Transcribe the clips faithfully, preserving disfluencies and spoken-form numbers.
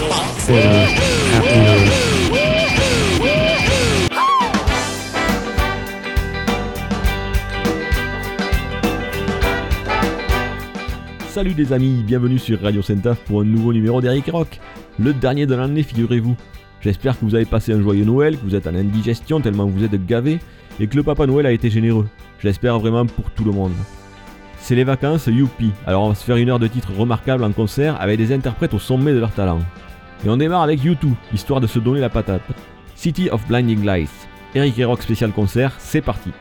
Twitter, Happy. Salut les amis, bienvenue sur Radio Saint-Af pour un nouveau numéro d'Eric et Rock, le dernier de l'année figurez-vous. J'espère que vous avez passé un joyeux Noël, que vous êtes en indigestion tellement vous êtes gavés et que le Papa Noël a été généreux. Je l'espère vraiment pour tout le monde. C'est les vacances, youpi, alors on va se faire une heure de titres remarquables en concert avec des interprètes au sommet de leur talent. Et on démarre avec U deux, histoire de se donner la patate. City of Blinding Lights. Eric et Rock spécial concert, c'est parti.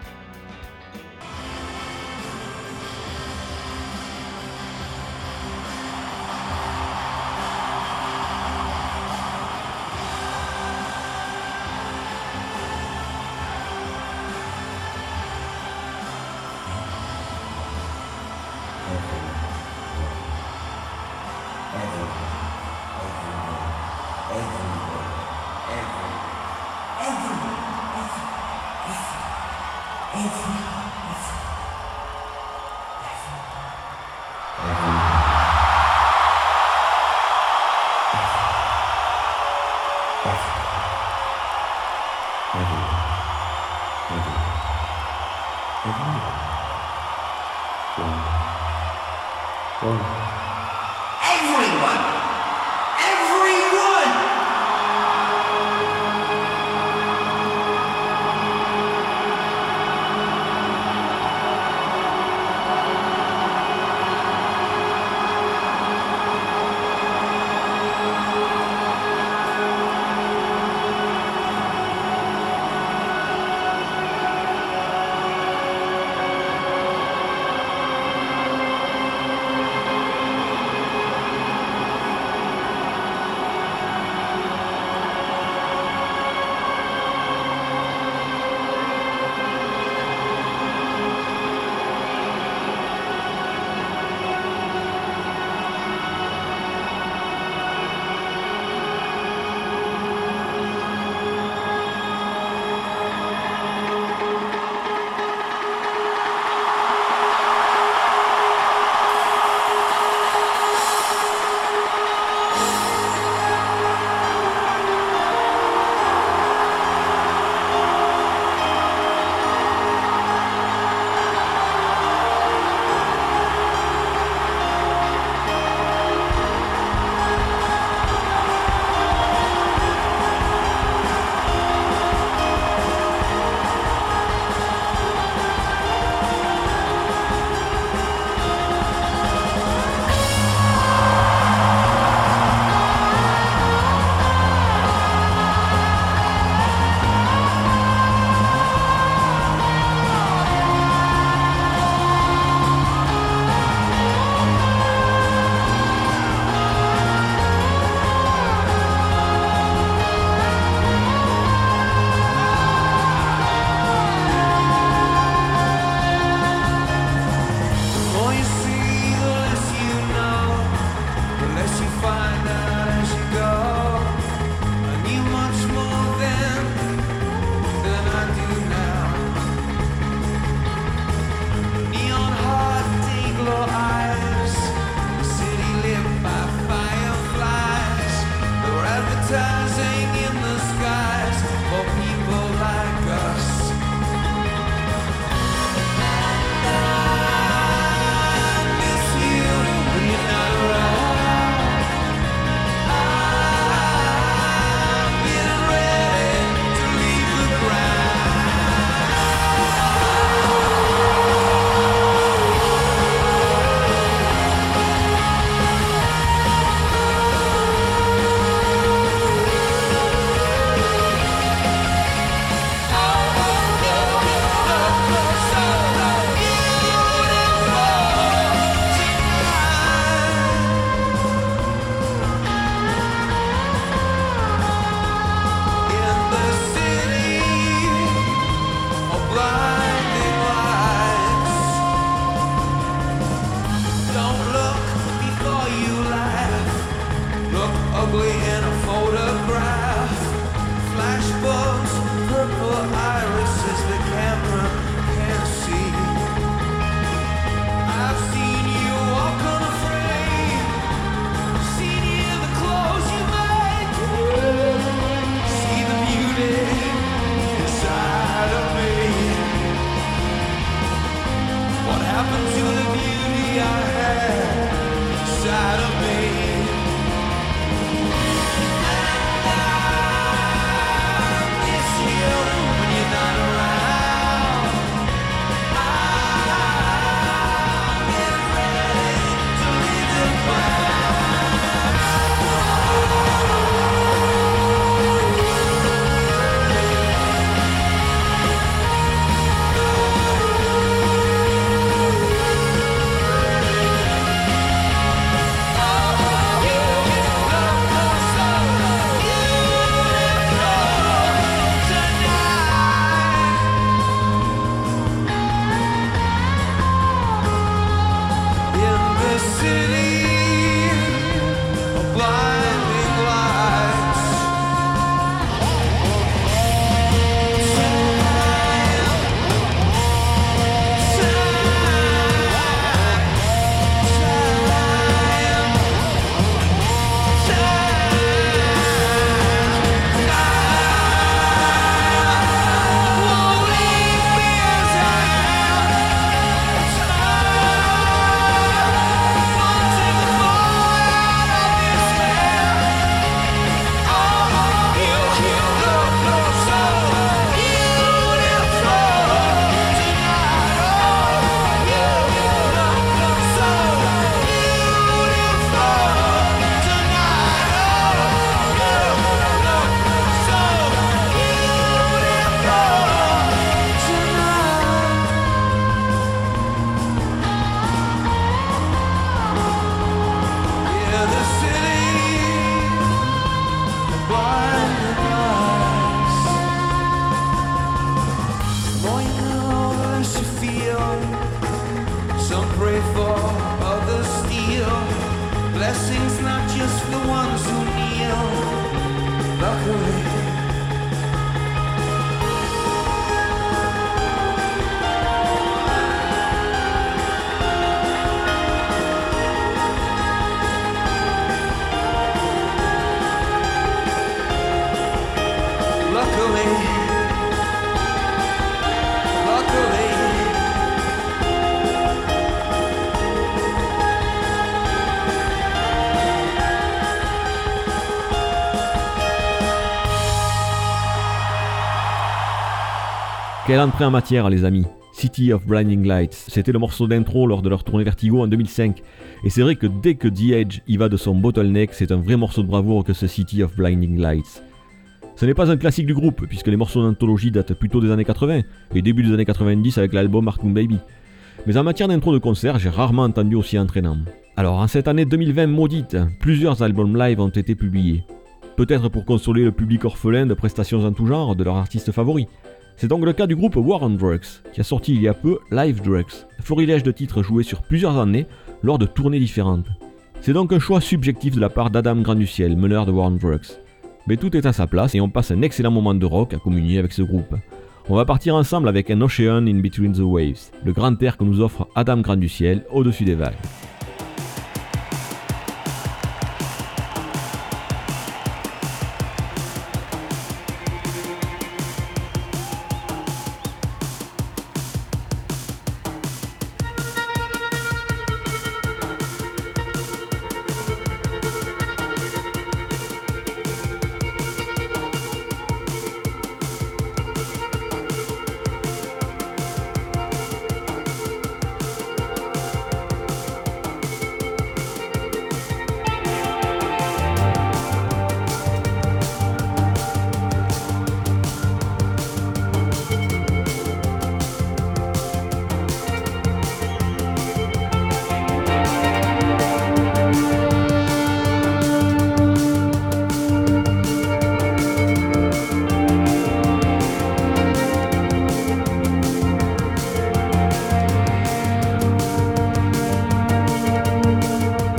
I've seen you walk unafraid, seen you in the clothes you made. before others steal. Blessings not just the ones who kneel. Luckily, luckily, luckily. Quelle entrée en matière, les amis. City of Blinding Lights, c'était le morceau d'intro lors de leur tournée Vertigo en deux mille cinq. Et c'est vrai que dès que The Edge y va de son bottleneck, c'est un vrai morceau de bravoure que ce City of Blinding Lights. Ce n'est pas un classique du groupe, puisque les morceaux d'anthologie datent plutôt des années quatre-vingts, et début des années quatre-vingt-dix avec l'album Arkham Baby. Mais en matière d'intro de concert, j'ai rarement entendu aussi entraînant. Alors en cette année deux mille vingt maudite, plusieurs albums live ont été publiés. Peut-être pour consoler le public orphelin de prestations en tout genre de leurs artistes favoris. C'est donc le cas du groupe War on Drugs, qui a sorti il y a peu Live Drugs, florilège de titres joués sur plusieurs années lors de tournées différentes. C'est donc un choix subjectif de la part d'Adam Grand-du-Ciel, meneur de War on Drugs. Mais tout est à sa place et on passe un excellent moment de rock à communier avec ce groupe. On va partir ensemble avec An Ocean in Between the Waves, le grand air que nous offre Adam Grand-du-Ciel au-dessus des vagues.